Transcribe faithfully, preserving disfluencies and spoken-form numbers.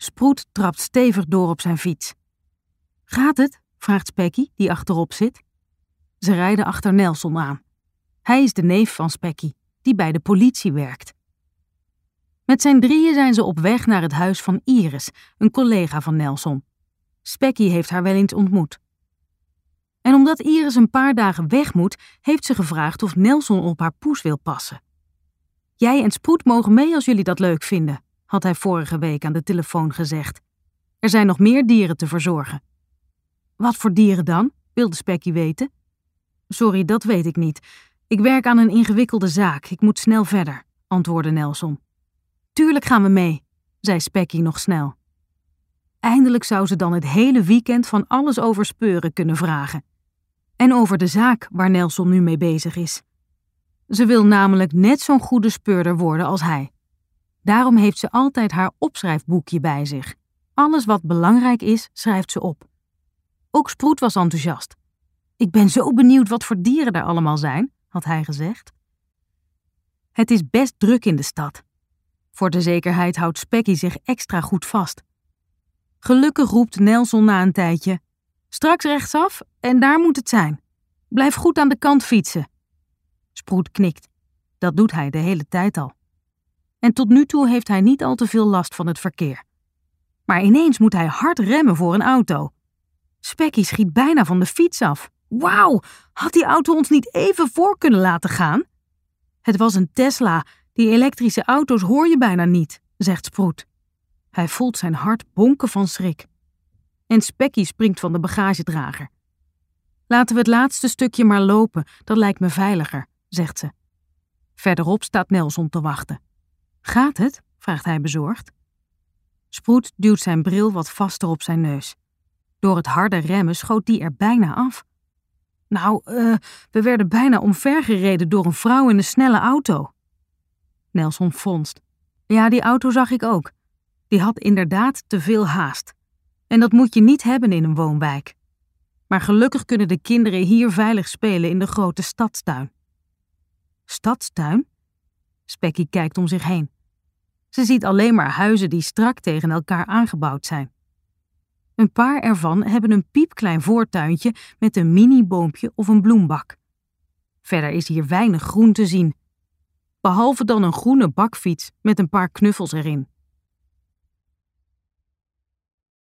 Sproet trapt stevig door op zijn fiets. Gaat het? Vraagt Specky, die achterop zit. Ze rijden achter Nelson aan. Hij is de neef van Specky, die bij de politie werkt. Met zijn drieën zijn ze op weg naar het huis van Iris, een collega van Nelson. Specky heeft haar wel eens ontmoet. En omdat Iris een paar dagen weg moet, heeft ze gevraagd of Nelson op haar poes wil passen. Jij en Sproet mogen mee als jullie dat leuk vinden, had hij vorige week aan de telefoon gezegd. Er zijn nog meer dieren te verzorgen. Wat voor dieren dan? Wilde Specky weten. Sorry, dat weet ik niet. Ik werk aan een ingewikkelde zaak. Ik moet snel verder, antwoordde Nelson. Tuurlijk gaan we mee, zei Specky nog snel. Eindelijk zou ze dan het hele weekend van alles over speuren kunnen vragen. En over de zaak waar Nelson nu mee bezig is. Ze wil namelijk net zo'n goede speurder worden als hij. Daarom heeft ze altijd haar opschrijfboekje bij zich. Alles wat belangrijk is, schrijft ze op. Ook Sproet was enthousiast. Ik ben zo benieuwd wat voor dieren er allemaal zijn, had hij gezegd. Het is best druk in de stad. Voor de zekerheid houdt Specky zich extra goed vast. Gelukkig roept Nelson na een tijdje. Straks rechtsaf en daar moet het zijn. Blijf goed aan de kant fietsen. Sproet knikt. Dat doet hij de hele tijd al. En tot nu toe heeft hij niet al te veel last van het verkeer. Maar ineens moet hij hard remmen voor een auto. Specky schiet bijna van de fiets af. Wauw, had die auto ons niet even voor kunnen laten gaan? Het was een Tesla. Die elektrische auto's hoor je bijna niet, zegt Sproet. Hij voelt zijn hart bonken van schrik. En Specky springt van de bagagedrager. Laten we het laatste stukje maar lopen, dat lijkt me veiliger, zegt ze. Verderop staat Nelson te wachten. Gaat het? Vraagt hij bezorgd. Sproet duwt zijn bril wat vaster op zijn neus. Door het harde remmen schoot die er bijna af. Nou, uh, we werden bijna omvergereden door een vrouw in een snelle auto. Nelson fronst. Ja, die auto zag ik ook. Die had inderdaad te veel haast. En dat moet je niet hebben in een woonwijk. Maar gelukkig kunnen de kinderen hier veilig spelen in de grote stadstuin. Stadstuin? Specky kijkt om zich heen. Ze ziet alleen maar huizen die strak tegen elkaar aangebouwd zijn. Een paar ervan hebben een piepklein voortuintje met een mini-boompje of een bloembak. Verder is hier weinig groen te zien. Behalve dan een groene bakfiets met een paar knuffels erin.